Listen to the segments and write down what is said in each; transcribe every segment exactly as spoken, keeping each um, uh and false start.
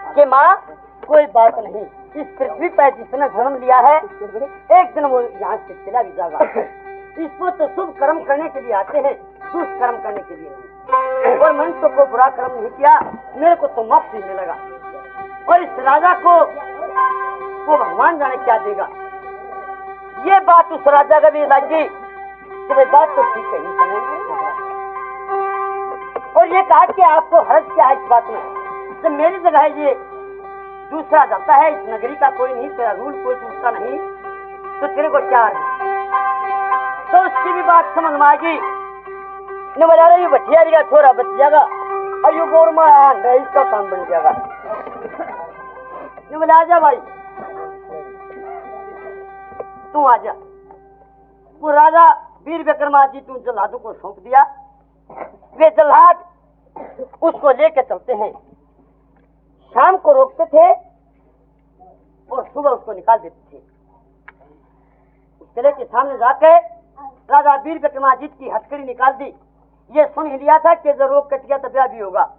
कि माँ कोई बात नहीं, इस पृथ्वी पर जिसने जन्म लिया है एक दिन वो यहाँ से चला भी जाएगा। इसको तो शुभ कर्म करने के लिए आते हैं, दुष्कर्म करने के लिए नहीं। और मैंने तो कोई बुरा कर्म नहीं किया, मेरे को तो मोक्ष ही मिलेगा। और इस राजा को वो भगवान जाने क्या देगा। ये बात उस राजा का भी लगी कि भाई बात तो ठीक है ही। और ये कहा कि आपको हर्ष क्या है इस बात में, जब मेरी जगह ये दूसरा जाता है, इस नगरी का कोई नहीं, तेरा रूल कोई पूछता नहीं, तो तेरे को क्या है। तो उसकी भी बात समझ में आ गई। न बजा रही बठियारी का छोरा बच जाएगा और यू बोर में इसका काम बन जाएगा। न बजा जा भाई तू आ जा। वो राजा वीर विक्रमादित्य तू जल्लादों को सौंप दिया। वे जल्लाद उसको लेके चलते हैं, शाम को रोकते थे और सुबह उसको निकाल देते थे। उस किले के सामने जाके राजा वीर विक्रमादित्य की हथकड़ी निकाल दी। ये सुन ही लिया था कि जब रोग कट गया तो ब्याह भी होगा।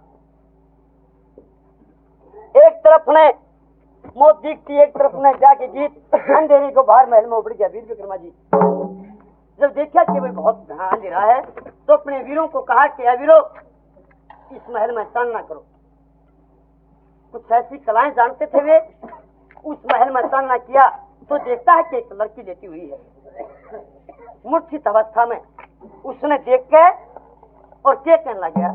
एक तरफ ने मौत दिखती, एक तरफ ने जाके जीत। अंधेरी को बाहर महल में उबड़ गया वीर विक्रमादित्य। जब देखा कि भाई बहुत अंधेरा है तो अपने वीरों को कहा कि वीरों इस महल में स्नान ना करो। कुछ ऐसी कलाएं जानते थे वे, उस महल में स्नान ना किया तो देखता है कि एक लड़की लेटी हुई है मूर्छित अवस्था में। उसने देख के और क्या कहने लग गया,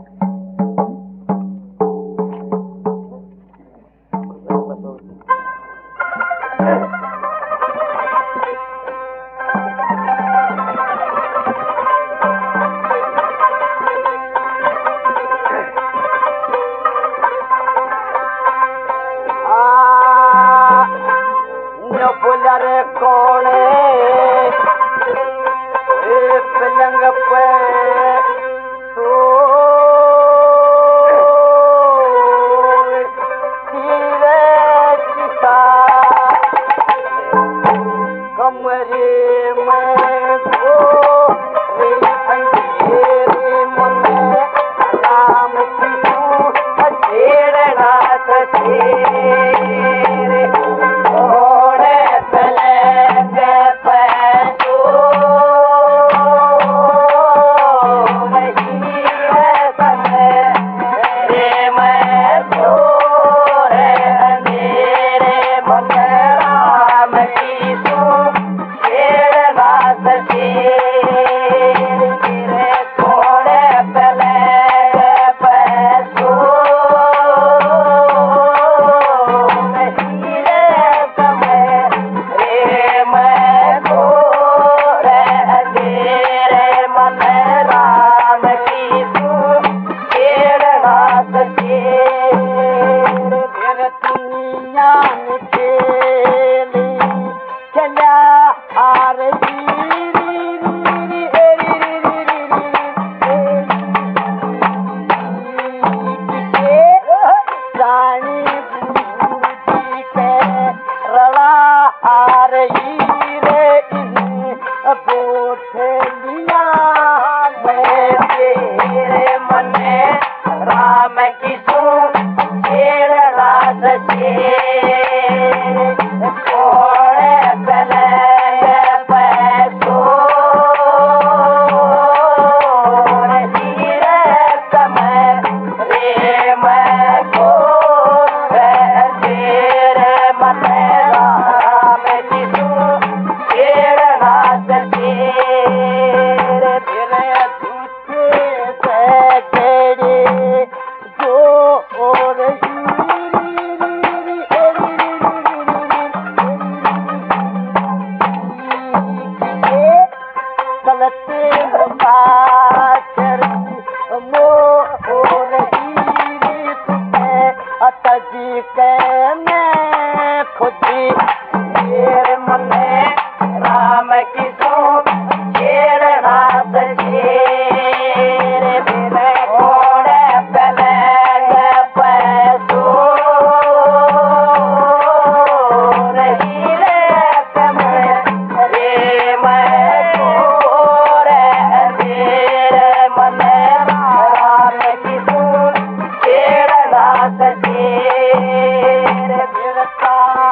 सके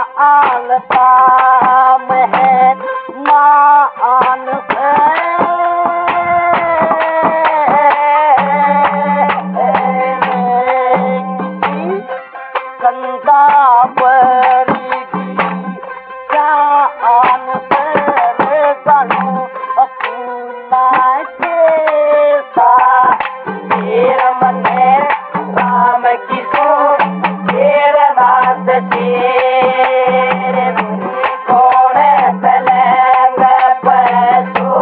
आलता महल मान किसी संता परी जान पर गणो अपना के साथ तेरा मन है राम की सो तेरा दास तेरे कौन पलंग पर सो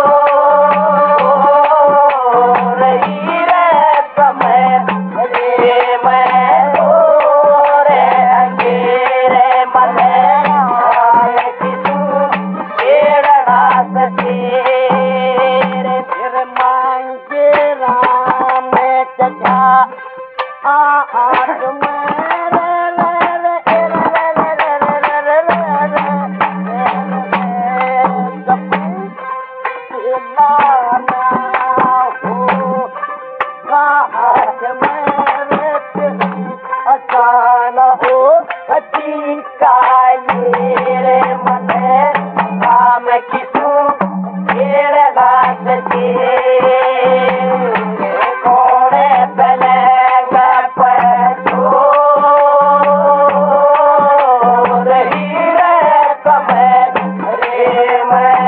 रही रे समय रे मैं तो रे अंगेरे मन राम की सो तेरा दास तेरे फिर मांगे राम चचा आज अचाना हो अच्छी काली रे मन राम किसू तेरे दास कौन पलंग पर सो रही रे समय रे मैं